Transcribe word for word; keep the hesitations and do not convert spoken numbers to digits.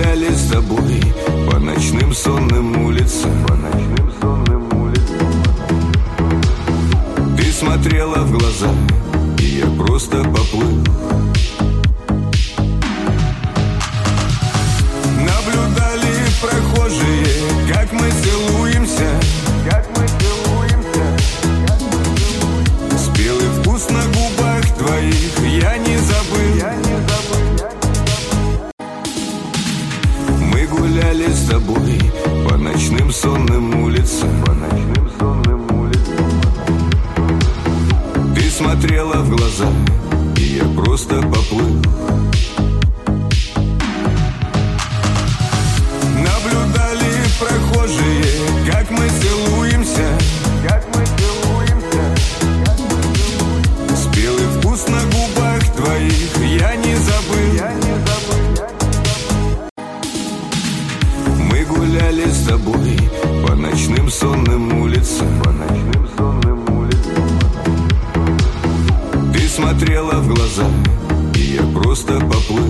гуляли с тобой по ночным сонным улицам, по ночным сонным улицам. Ты смотрела в глаза, и я просто поплыл. Наблюдали прохожие, как мы целуемся, как мы целуемся, как мы целуемся. Спелый вкус на губах твоих я не забыл, я не забыл, я не забыл. Мы гуляли с тобой по ночным сонным улицам, по ночным сонным улицам. Ты смотрела в глаза, и я просто поплыл. Наблюдали прохожие, как мы целуемся, как мы целуемся, как мы целуемся. Спелый вкус на губах твоих я не забыл, я не забыл, я не забыл. Мы гуляли с тобой по ночным сонным улицам, по ночным сонным улицам. Ты смотрела в глаза, и я просто поплыл.